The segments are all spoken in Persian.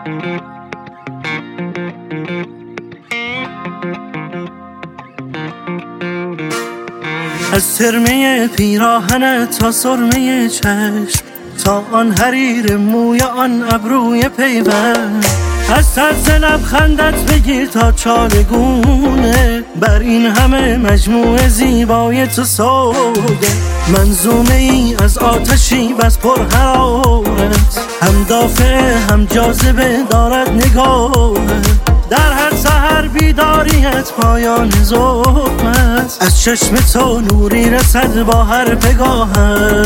از ترمه پیراهنت تا سرمه چشم، تا آن حریر موی آن ابروی پیوند، از طرز لبخندت بگیر تا چالگونه، بر این همه مجموعه زیبای تو سوده. منظومه ای از آتشی بس پر حرارت، هم دافع هم جاذبه دارد نگاهت. در هر سحر بیداریت پایان ظلم است، از چشم تو نوری رسد با هر پگاهت.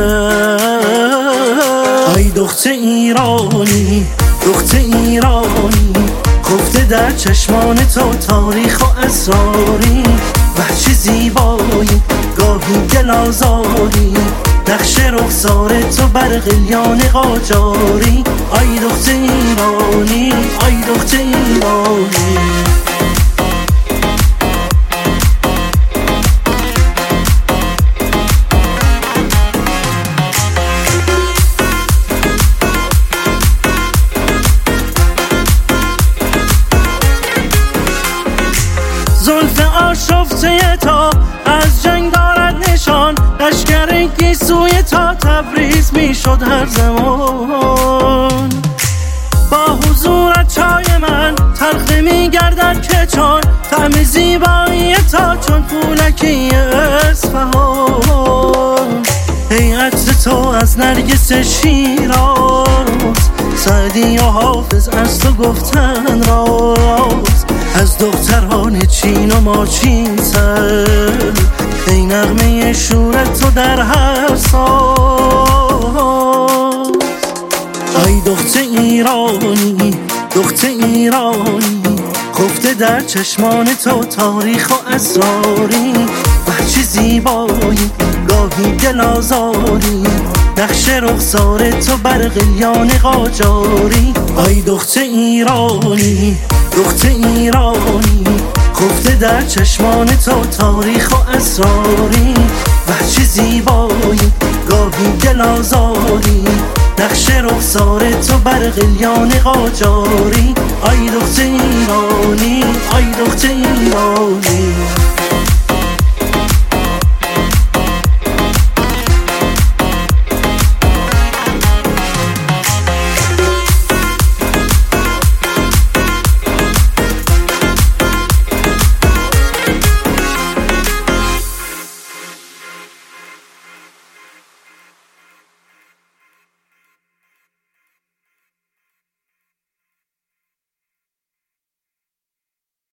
ای دختر ایرانی، دختر ایرانی، خفته در چشمان تو تاریخ و اسراری. وحشی زیبایی، گاهی دل آزاری، نقش رخسار تو بر قلیان قاجاری. ای دختر ایرانی، ای دختر ایرانی. زلف آشفته تا از جنگ دارد نشان، لشکر گیسوی تا تبریز می شد هر زمان. با حضورت چای من تلخ می گردد که چون طعم زیبایی تا چون پولکی اصفهان. ای عطر تو از نرگس شیراز، سعدی و حافظ از تو گفتن راز. از دختران چین و ماچین سر، ای نغمه شورت تو در هر ساز. ای دختر ایرانی، دختر ایرانی، خفته در چشمان تو تاریخ و اسراری. وحشی زیبایی، گاهی دل آزاری، نقش رخسار تو بر قلیان قاجاری. ای دختر ایرانی، دختر ایرانی، خفته در چشمان تو تاریخ و اسراری. وحشی زیبایی، گاهی دل آزاری، نقش رخسار تو بر قلیان قاجاری. ای دختر ایرانی، ای دختر ایرانی.